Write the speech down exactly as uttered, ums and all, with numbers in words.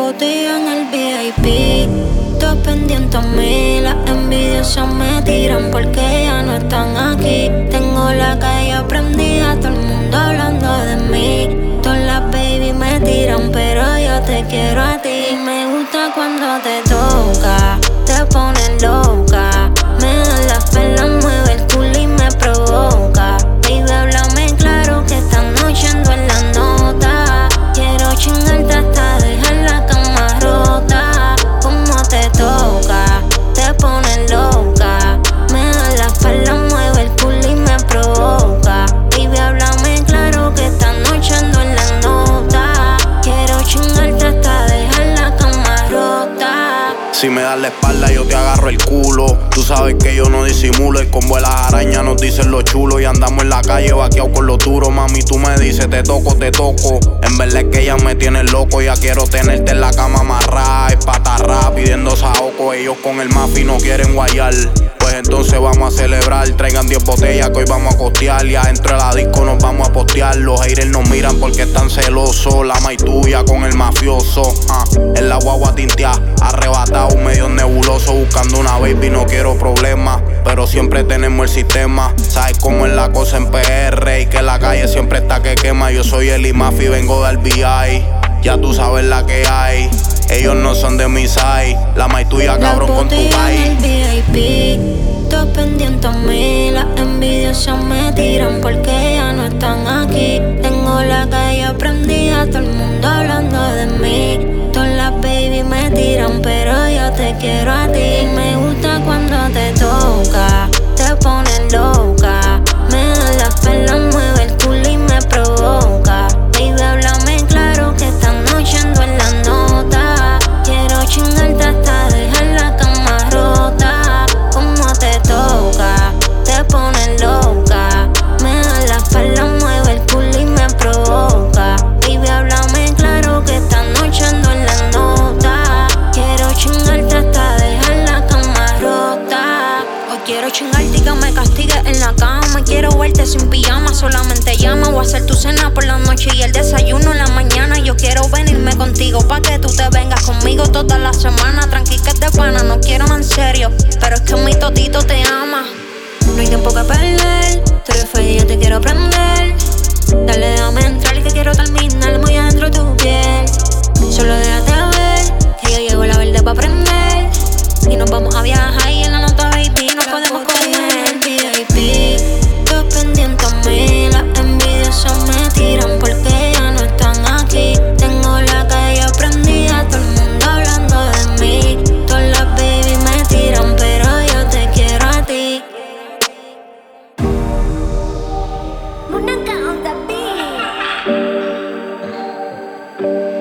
botella en el V I P. Todos pendientes a mí, las envidiosas me tiran porque ya no están aquí. Tengo la calle prendida, todo el mundo hablando de mí. Todas las baby me tiran, pero yo te quiero a ti. Me gusta cuando te toca, te pones loca. Me da la pela, mueve el culo y me provoca. Baby, háblame claro que esta noche ando en la nota. Quiero chingarte hasta dejar la cama rota. Como te toca, te pones loca. Me da la espalda, mueve el culo y me provoca. Baby, háblame claro que esta noche ando en la nota. Quiero chingarte hasta dejar la cama rota. Si me das la espalda yo te agarro el culo. Tú sabes que yo no disimulo. El combo de las arañas nos dicen lo chulo. Y andamos en la calle vaqueados con lo duro. Mami, tú me dices te toco, te toco. En verdad es que ella me tiene loco. Ya quiero tenerte en la cama amarrada, espatarrada, pidiendo saoco. Ellos con el mafi no quieren guayar. Pues entonces vamos a celebrar. Traigan diez botellas que hoy vamos a costear. Y adentro de la disco nos vamos a postear. Los haters nos miran porque están celosos. La mai tuya con el mafioso. ah, En la guagua tintea, arrebatado, medio nebuloso. Buscando una baby, no quiero problemas. Pero siempre tenemos el sistema. Sabes cómo es la cosa en P R. Y que la calle siempre está que quema. Yo soy el Imafi, vengo del V I. Ya tú sabes la que hay. Ellos no son de mi side. La mai tuya, cabrón, con tu país. V I P, todos pendientes a mí. Las envidiosas me tiran porque ya no están aquí. Tengo la calle prendida, todo el mundo hablando de mí. Todas las baby me tiran, pero yo te quiero a ti. Me gusta cuando te toca, te pones loca. Me da la pela, mueve el culo y me provoca. Baby, háblame claro que esta noche ando en la nota. Quiero chingarte hasta dejar la cama rota. Como te toca, te pones loca. Me da la espalda, mueve el culo y me provoca. Baby, háblame claro que esta noche ando en la nota. Quiero chingarte hasta dejar la cama rota. Hoy quiero chingarte y que me castigues en la cama. Quiero verte sin pijama, solamente llama. Voy a hacer tu cena por la noche y el desayuno en la mañana. Yo quiero venirme contigo pa' que tú te vengas conmigo toda la semana. Tranqui que es de pana, no quiero en serio, pero es que mi totito te ama. No hay tiempo que perder, tú eres fea y yo te quiero prender. Dale, déjame entrar y que quiero terminar muy adentro de tu piel. Solo déjate ver que yo llego la verde pa' prender. Y nos vamos a viajar y en la nota baby nos podemos comer. V I P, todos pendientes a mí. Las envidiosas me tiran porque ya no están aquí. Tengo la calle prendida, todo el mundo hablando de mí. Todas las baby me tiran, pero yo te quiero a ti. Munaka on the beat.